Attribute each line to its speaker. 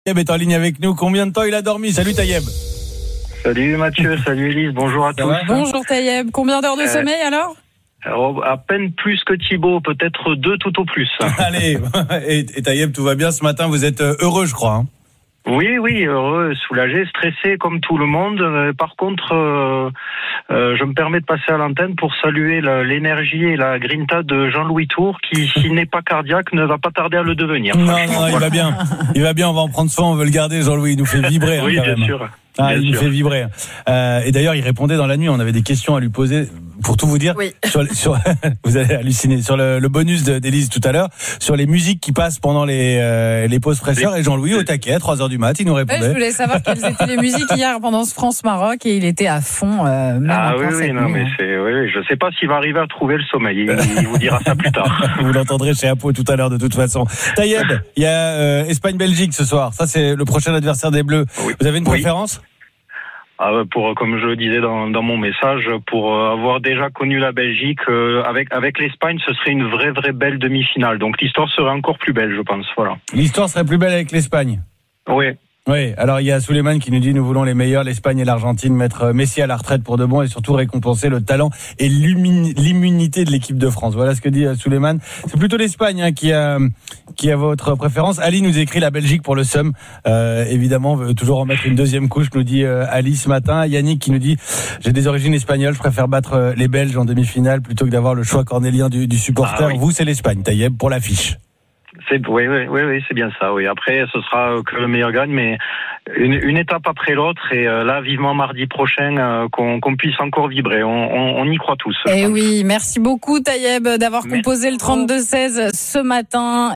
Speaker 1: Taïeb est en ligne avec nous. Combien de temps il a dormi? Salut Taïeb.
Speaker 2: Salut Mathieu, salut Elise, bonjour à tous.
Speaker 3: Bonjour Taïeb, combien d'heures de sommeil alors?
Speaker 2: À peine plus que Thibaut, peut-être 2 tout au plus.
Speaker 1: Allez, et Taïeb, tout va bien ce matin, vous êtes heureux je crois.
Speaker 2: Oui, heureux, soulagé, stressé comme tout le monde. Par contre, je me permets de passer à l'antenne pour saluer l'énergie et la grinta de Jean-Louis Tour qui, s'il n'est pas cardiaque, ne va pas tarder à le devenir.
Speaker 1: Non, il va bien. Il va bien, on va en prendre soin, on veut le garder, Jean-Louis, il nous fait vibrer.
Speaker 2: Oui,
Speaker 1: quand
Speaker 2: bien
Speaker 1: même.
Speaker 2: sûr.
Speaker 1: Il nous fait vibrer. Et d'ailleurs, il répondait dans la nuit, on avait des questions à lui poser. Pour tout vous dire,
Speaker 3: oui.
Speaker 1: Vous allez halluciner, sur le bonus d'Élise tout à l'heure, sur les musiques qui passent pendant les pauses fraîcheurs, et Jean-Louis au taquet, à 3h du mat, il nous répondait.
Speaker 3: Je voulais savoir quelles étaient les musiques hier pendant ce France-Maroc, et il était à fond.
Speaker 2: Je sais pas s'il va arriver à trouver le sommeil, il vous dira ça plus tard.
Speaker 1: Vous l'entendrez chez Apo tout à l'heure de toute façon. Taïeb, il y a Espagne-Belgique ce soir, ça c'est le prochain adversaire des Bleus. Oui. Vous avez une préférence?
Speaker 2: Comme je le disais dans mon message, pour avoir déjà connu la Belgique, avec l'Espagne, ce serait une vraie belle demi-finale. Donc l'histoire serait encore plus belle, je pense. Voilà.
Speaker 1: L'histoire serait plus belle avec l'Espagne. Oui, alors il y a Souleymane qui nous dit nous voulons les meilleurs, l'Espagne et l'Argentine, mettre Messi à la retraite pour de bon et surtout récompenser le talent et l'immunité de l'équipe de France. Voilà ce que dit Souleymane. C'est plutôt l'Espagne qui a votre préférence. Ali nous écrit la Belgique pour le seum. Évidemment, veut toujours en mettre une deuxième couche, nous dit Ali ce matin. Yannick qui nous dit j'ai des origines espagnoles, je préfère battre les Belges en demi-finale plutôt que d'avoir le choix cornélien du supporter. Vous, c'est l'Espagne, Taïeb, pour l'affiche.
Speaker 2: Oui, c'est bien ça. Oui, après, ce sera que le meilleur gagne, mais une étape après l'autre. Et là, vivement mardi prochain, qu'on puisse encore vibrer. On y croit tous.
Speaker 3: Et oui, merci beaucoup Taïeb d'avoir composé le 32-16 ce matin.